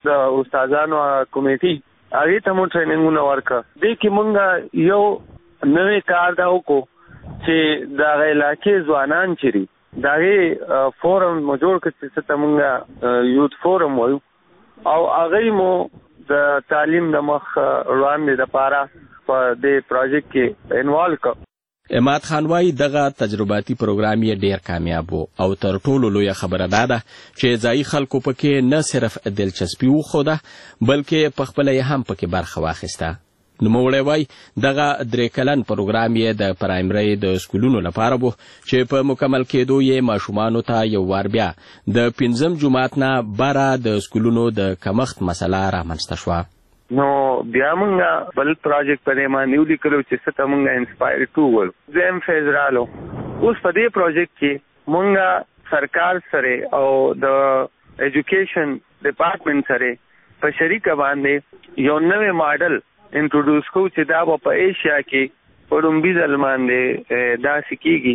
د استادانو کمیټي هغه ته مو ټریننګونه ورکړه. دې کې مونږ یو نوې کار دا وکړو چې د علاقې ځوانان چیرې دا فورم مو جوړ کړ چې ته مونږ یوت فورم وایو او هغه مو د تعلیم د مخ وړاندې لپاره په دې پروژیکټ کې انوالو کړ. عماد خان وايي دغه تجرباتي پروګرام یې ډیر کامیاب و او تر ټولو لویه خبره ده چې ځایي خلکو پکې نه صرف دلچسپي وښوده بلکې پخپله یې هم پکې برخه واخیسته. نوموړی وايي دغه 3 کلن پروګرام یې د پرایمري د سکولونو لپاره و چې په مکمل کېدو یې ماشومانو ته یو وار بیا د 5م جماعت نه بره د سکولونو د کمښت مسله رامنځته شوه. نو بیا مونږ بل پروجیکټ په دې باندې ولیکلو چې څه ته مونږ انسپایر 2 ول زم فیزرالو. اوس په دې پروجیکټ کې مونږ سرکار سره او د ایجوکیشن ډپارټمنټ سره په شریکه باندې یو نوې ماډل انټروډوس کوو چې دا په ایشیا کې په لومړي ځل باندې دا سکیږي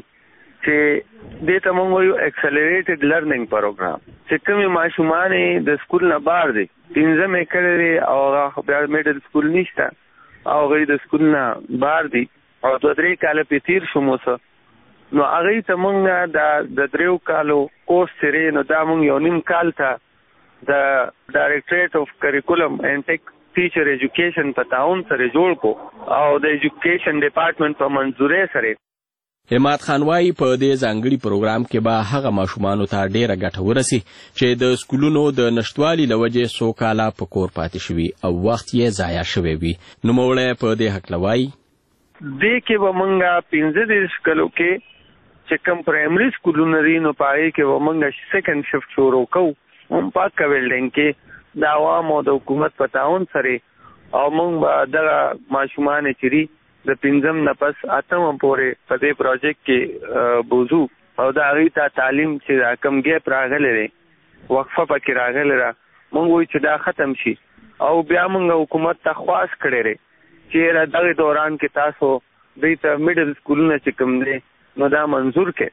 چې دې ته مونږ یو اکسلریټډ لرنینګ پروګرام چې کومې ماشومان د سکول نه بار دي 15 کړي او هغه بیا میډل سکول نشته او هغه د سکول نه بار دي او 2-3 کال په تیر شو موسه نو هغه ته مونږ د 3 کالو کورس سره نو دا مونږ یو نیم کال ته د ډایریکټریټ اف کریکولم اینڈ ټیک ټیچر ایجوکیشن په تعاون سره جوړ کو او د ایجوکیشن ډپارټمنټ په منځوري سره. عماد خان وايي په دې ځانګړي پروګرام کې به هغه ماشومانو ته ډیره ګټه ورسي چې د سکولونو د نشټوالي له وجې څو کاله په کور پاتې شوي او وخت یې ضایع شوی وي. نوموړی په دې هکله وايي دې کې به مونږ 15 کلو کې چې کوم پرایمري سکولونه دي نو په هغې کې به مونږ سیکنډ شفټ شروع کوو هم پاکه بلډینګ کې د عوامو د حکومت په تعاون سره او مونږ به دغه ماشومان چې د 5م نه پس 8م پورې په دې پروجیکټ کې بوزو او د هغې ته تعلیم چې کم ګیپ راغلی دی وقفه پکې راغلی ده مونږ وایو چې دا ختم شي او بیا مونږ حکومت ته خواست کړی دی چې دغه دوران کې تاسو دوی ته میډل سکولونه چې کوم دی نو دا منظور کړئ.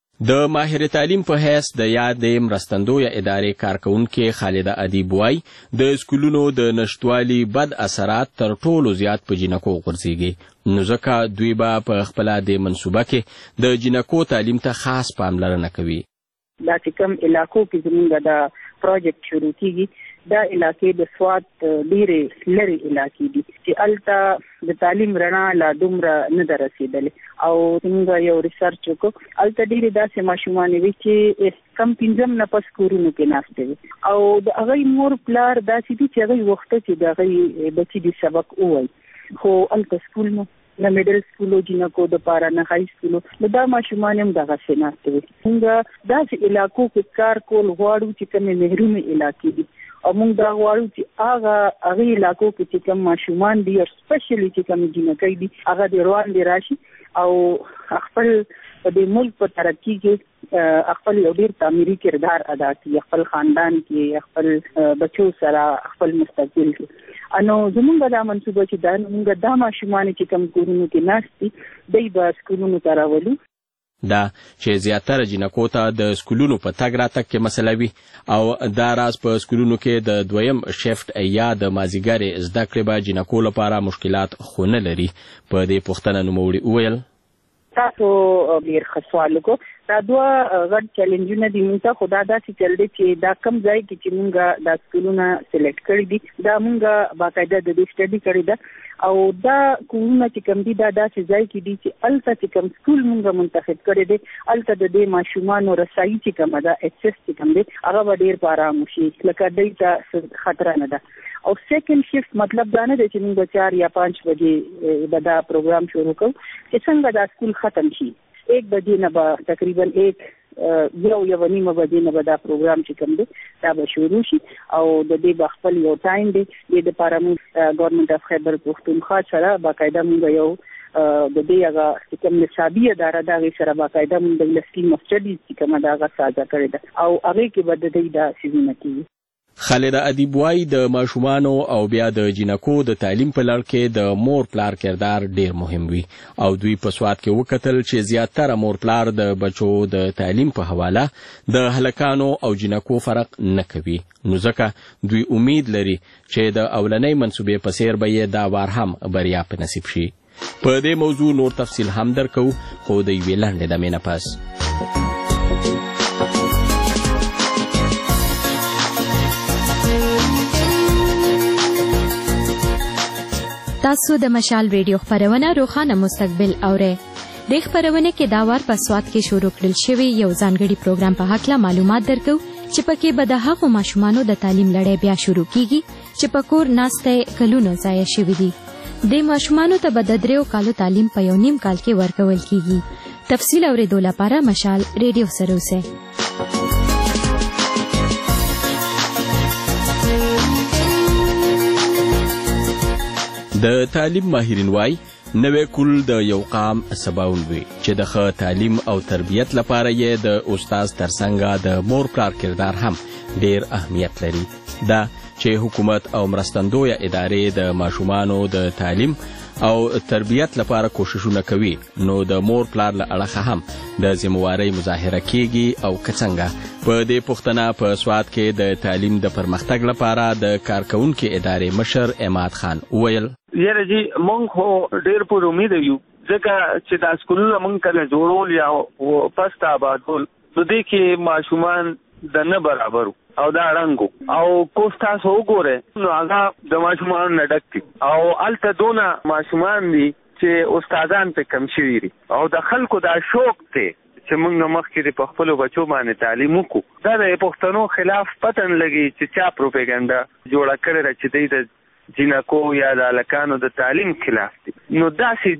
د ماهر تعلیم په حیث د یادې مرستندویه ادارې کارکونکې خالده ادیب وايي د سکولونو د نشټوالي بد اثرات تر ټولو زیات په جنکو غورځېږي نو ځکه دوی به په خپله د منصوبه کې د جنکو تعلیم ته خاص پاملرنه کوي. دا چې کوم علاقو کې زموږ دا پروجیکټ شروع کیږي دا علاقې د سواد ډېرې لرې علاقې دي چې هلته د تعلیم رڼا لا دومره نه ده رسېدلې او موږ یو ریسرچ وکړو هلته ډېرې داسې ماشومانې وي چې کم 5م نه پس کورونو کې ناستې وي او د هغوی مور پلار داسې دي چې هغوی غوښته چې د هغوی بچي دې سبق ووایي خو هلته سکول نه میډل سکولو جنکو دپاره نه های سکولو نو دا ماشومان هم دغسې ناستې وي. موږ داسې علاقو کې کار کول غواړو چې کومې محرومې علاقې دي او موږ دا غواړو چې هغه علاقو کې چې کوم ماشومان دي او سپیشلی چې کوم جنکۍ دي هغه د روان دي راشي او خپل په دې ملک په ترقي کې خپل یو ډېر تعمیري کردار ادا کړي خپل خاندان کې خپل بچو سره خپل مستقبل کې انو زمونږ دا منصوبه چې دا موږ دا ماشومان چې کوم کورونو کې ناست دي دوی به سکولونو ته راولو دا چې زیاتره جنکو ته د سکولونو په تګ راتګ کې مسله وي او دا راز په سکولونو کې د 2م شفټ یا د مازیګرې زده کړې به جنکو لپاره مشکلات خو نه لري. په دې پوښتنه نوموړي وویل تاسو ډېر ښه سوال وکړو دا 2 غټ چیلنجونه دي موږ ته خو دا داسې چل دی چې دا کم ځای کې چې موږ دا سکولونه سلیکټ کړي دي دا موږ باقاعده د دې سټډي کړې ده او دا کورونه چې کوم دي دا داسې ځای کې دي چې هلته چې کوم سکول موږ منتخب کړی دی هلته د دې ماشومانو رسایي چې کومه ده اکسس چې کوم دی هغه به ډېر په ارامه شي لکه دوی ته خطره نه ده او سیکنډ شفټ مطلب دا نه دی چې موږ 4 یا 5 بجې به دا پروګرام شروع کوو چې څنګه دا سکول ختم شي 1 بجې نه به تقریبا 1:30 بجې نه به دا پروګرام چې کوم دی دا به شروع شي او د دې به خپل یو ټایم دی د دپاره موږ ګورنمنټ اف خیبر پښتونخوا سره باقاعده موږ یو د دې هغه چې کوم نصابي اداره ده هغې سره باقاعده موږ د سکیم اف سټډیز چې کومه ده هغه سازه کړې ده او هغې کې به د دوی دا څیزونه کېږي. خالد ادیب وایي د ماشومانو او بیا د جنکو د تعلیم په لړ کې د مور پلار کردار ډیر مهم وي او دوی په سواد کې وکتل چې زیاتره مور پلار د بچو د تعلیم په حواله د هلکانو او جنکو فرق نه کوي، نو ځکه دوی امید لري چې د اولنۍ منصوبې په څیر به یې دا وار هم بریا په نصیب شي. په دې موضوع نور تفصیل هم درکو، خو د یوې لنډې دمې نه پس. تاسو د مشال ریډیو خبرونه روخانه مستقبل اورئ. د خبرونه کې دا وار په سواد کې شروع کړل شوی یو ځانګړي پروګرام په حق لا معلومات درکو چې پکې به د هغو ماشومانو د تعلیم لړۍ بیا شروع کیږي چې په کور ناسته کلونو ضایع شوي دي. د ماشومانو ته به د 3 کالو تعلیم په 1.5 کال کې ورکول کیږي. تفصیل اورېدو لپاره مشال ریډیو سره اوسئ. د تعلیم ماهرین وای نوې کول د یو قام سباول وي چې د ښه تعلیم او تربیت لپاره یې د استاد ترڅنګ د مور پلار کردار هم ډیر اهمیت لري. دا چې حکومت او مرستندویه ادارې د ماشومانو د تعلیم او تربیت لپاره کوششونه کوي، نو د مور پلار له اړخه هم د ذمہوارۍ مظاهره کیږي او څنګه په دې پوښتنه په سواد کې د تعلیم د پرمختګ لپاره د کارکونکو ادارې مشر عماد خان وویل: یاره جی مونږ خو ډیر پر امید یو ځکه چې دا سکولونه مونږ کله جوړول یا پسته آبادول نو دې کې ماشومان د نه برابر او دا رنګو او کوستا سو ګوره نو هغه د ماشومان نه ډک او الته دونه ماشومان دي چې استادان په کم شوي دي او د خلکو دا شوق ته چې موږ مخکې په خپل بچو باندې تعلیم وکړو. دا د پښتنو خلاف پتن لګي چې چا پروپاګاندا جوړه کړې چې دوی د جنکو یا د هلکانو د تعلیم خلاف دي. نو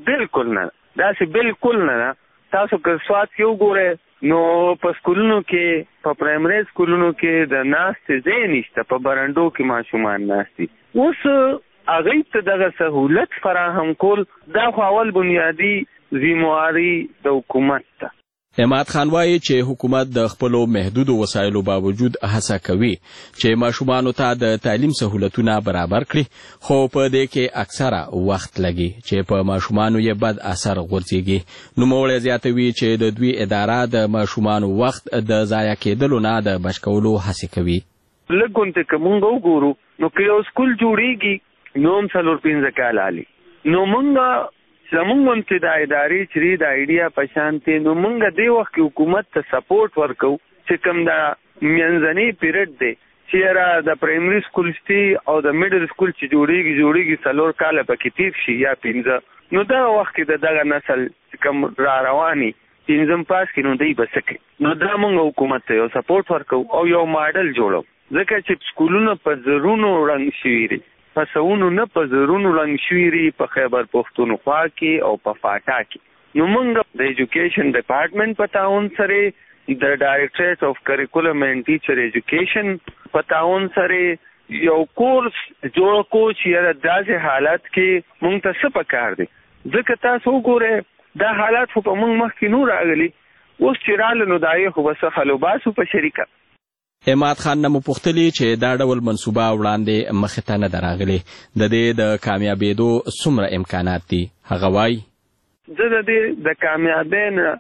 داسې بالکل نه. تاسو که سواد کې وګورئ نو په سکولونو کې په پرایمري سکولونو کې د ناستې ځای نشته، په برندو کې ماشومان ناست دي. اوس هغوی ته دغه سهولت فراهم کول دا خو اول بنیادي ذمہواري د حکومت ده. عماد خان وایي چې حکومت د خپلو محدودو وسایلو باوجود هڅه کوي چې ماشومانو ته د تعلیم سهولتونه برابر کړي، خو په دې کې اکثره وخت لګي چې په ماشومانو یې بد اثر غورځېږي. نوموړی زیاتوي چې د دوی اداره د ماشومانو وخت د ضایع کېدلو نه د بچ کولو هڅې کوي. لږ غونډې که مونږ وګورو نو که یو سکول جوړېږي نو هم 4-5 کاله علي نو مونږ زمونږ غونډې د ادارې چې د آیډیا په شانتې نو مونږ دې وخت کې حکومت ته سپورټ ورکو چې کوم دا منځنی پیریډ دی چې یاره د پرایمري سکول شتي او د میډل سکول چې جوړېږي 4 کاله پکې تیر شي یا 5 نو دا وخت کې د دغه نسل چې کوم را رواني 5 پاس کې نو دی بس کوي. نو دا مونږ حکومت ته یو سپورټ ورکو او یو ماډل جوړو ځکه چې سکولونه په زرونو رنګ شوي دي، په سوونو نه په زرونو رنګ شوي دي په خیبر پښتونخوا کې او په فاټا کې. نو مونږ د ایجوکیشن ډپارټمنټ په تعاون سره د ډایرکټریټ اف کریکولم اینڈ ټیچر ایجوکیشن په تعاون سره یو کورس جوړ کو چې داسې حالت کې مونږ ته څه پکار دي ځکه تاسو وګورئ دا حالات خو په مونږ مخکې نو راغلي، اوس چې راغله نو دا یې خو بس خلو باسو په شریکه. عماد خان نه مپوښتلي چې دا ډول منصوبه وړاندې مخې ته نه ده راغلې، د دې د کامیابېدو څومره امکانات دي؟ هغه وایي: زه د دې د کامیابۍ نه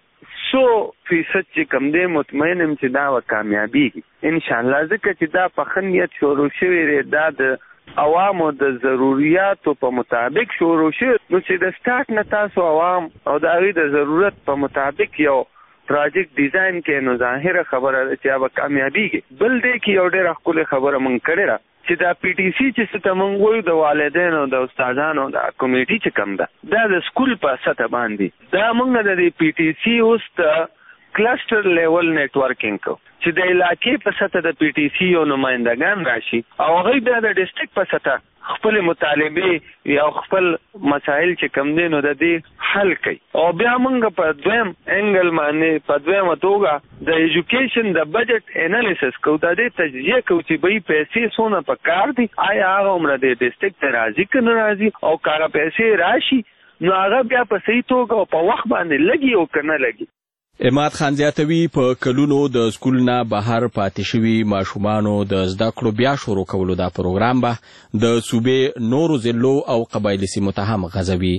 100% چې کوم دی مطمئن یم چې دا به کامیابېږي انشاءالله، ځکه چې دا په ښه نیت شروع شوی دی، دا د عوامو د ضروریاتو په مطابق شروع شوی. نو چې د سټارټ نه تاسو عوام او د هغوی د ضرورت په مطابق یو پروجیکټ ډیزاین کې نو ظاهره خبره ده چې به کامیابېږي. بل دی کې یو ډېره ښکلې خبره مونږ کړې ده چې دا پی ټي سی چې څه ته مونږ وایو د والدینو د استادانو د کمیټي چې کوم ده دا د سکول په سطح باندې دا مونږ د پی ټي سی اوس د کلسټر لیول نیټورکینګ کو چې د علاقې په سطح د پی ټي سی یو نمایندګان راشي او هغوی بیا د ډسټرکټ په سطح خپل مطالبې یا خپل مسایل چې کم دي نو د دې حل کوي. او بیا موږ په دویم انګل باندې په دویمه توګه د ایجوکیشن د بجټ انالیسس کوو، د دې تجزیه کوو چې به پیسې څونه پکار دي، آیا هغه عمره د ډسټرکټ ته راځي که نه راځي، او که هغه پیسې راشي نو هغه بیا په صحیح توګه او په وخت باندې لګي او که نه لګي. اماد خان زیاتوي په کلونو د سکول نه بهر پاتې شوي ماشومانو د زده کړو بیا شروع کولو دا پروګرام به د صوبې نورو ضلعو او قبایلي سیمو ته هم غځوي.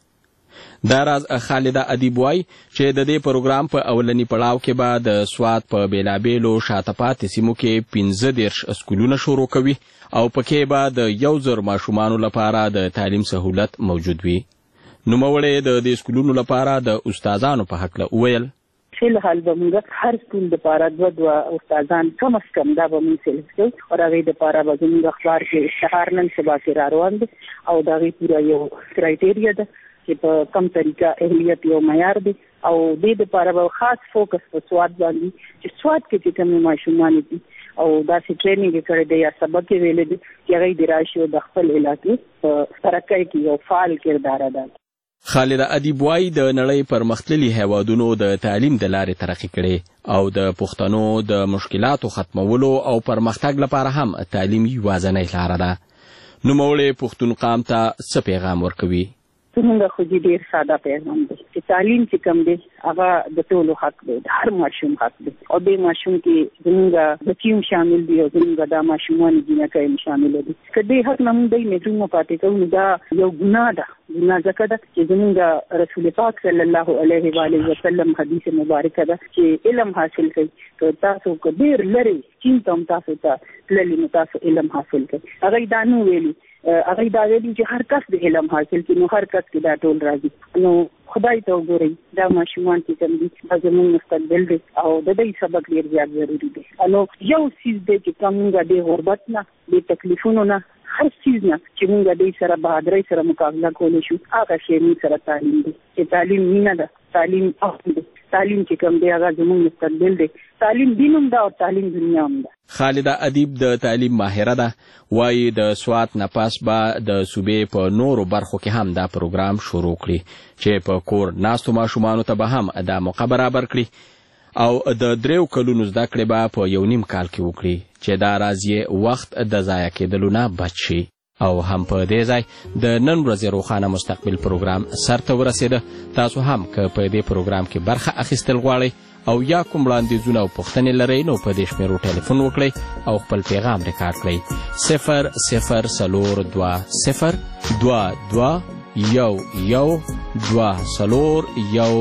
دا راز خالده ادیب وایي چې د دې پروګرام په اولني پړاو کې به د سوات په بیلابیلو شاته پاتې سیمو کې 15 سکولونه شروع کوي او پکې به د 1000 ماشومانو لپاره د تعلیم سهولت موجود وي. نوموړی د دې سکولونو لپاره د استادانو په هکله وویل فیلحال به موږ هر سکول دپاره دوه استادان کم از کم دا به موږ سلیکټ کوو او د هغې دپاره به زموږ اخبار کې اشتهار نن سبا کې را روان دی او د هغې پوره یو کرایټیریا ده چې په کم طریقه اهلیت یو معیار دی او دې دپاره به خاص فوکس په سوات باندې چې سوات کې چې کومې ماشومان دي او داسې ټریننګ یې کړی دی یا سبق یې ویلی دی چې هغوی د راشي او د خپل علاقې په ترقۍ کې یو فعال کردار ادا کړي. خالده ادیب وایي د نړۍ پرمختللي هیوادونو د تعلیم د لارې ترقي کړي او د پښتنو د مشکلاتو ختمولو او پرمختګ لپاره هم تعلیم یوازینۍ لاره ده. نوموړی پښتون قام ته څه پیغام ورکوي؟ زموږ خو ډېر ساده پیغام دی چې تعلیم چې کوم دی هغه د ټولو حق دی، د هر ماشوم حق دی او دې ماشوم کې زموږ بچي هم شامل دي او زموږ دا ماشومان جینکۍ هم شامل دي. که دې حق نه موږ دی محروم پاتې کوو نو دا یو ګناه ده. ګناه ځکه ده چې زموږ رسول پاک صلی الله علیه و آله وسلم حدیث مبارکه ده چې علم حاصل کړئ که تاسو که ډېر لرې چین ته هم تاسو ته تللي نو تاسو علم حاصل کړئ. هغوی دا نه ویلي، هغوی دا ویلي چې هر کس د علم حاصل کړي نو هر کس کې دا ټول راځي. نو خدای ته وګورئ دا ماشومان چې کوم دي دا زموږ مستقبل دی او د دوی سبق ډېر زیات ضروري دی. نو یو څیز دی چې کوم موږ د غربت نه د تکلیفونو نه هر چیز نه چې موږ د سره بهادرۍ سره مقابله کولی شو هغه شی موږ سره تعلیم دی چې تعلیم مینه ده، تعلیم اخم دی، تعلیم چې کوم دی هغه زموږ مستقبل دی، تعلیم دین هم ده او تعلیم دنیا هم ده. خالده ادیب د تعلیم ماهره ده، وایي د سوات نه پس به د صوبې په نورو برخو کې هم دا پروګرام شروع کړي چې په کور ناستو ماشومانو ته به هم دا موقع برابر کړي او د 3 کلونو زده کړې به په 1.5 کال کې وکړي چې دا راز یې وخت د ضایع کېدلو نه بچ شي. او هم په دې ځای د نن ورځې روښانه مستقبل پروګرام سرته ورسېده. تاسو هم که په دې پروګرام کې برخه اخیستل غواړئ او یا کوم وړاندیزونه او پوښتنې لرئ نو په دې شمیرو ټلیفون وکړئ او خپل پیغام ریکارډ کړئ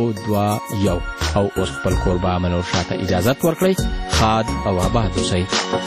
00022 او اوس خپل کوربه منور شاته اجازت ورکړئ. ښاد او آباد اوسئ.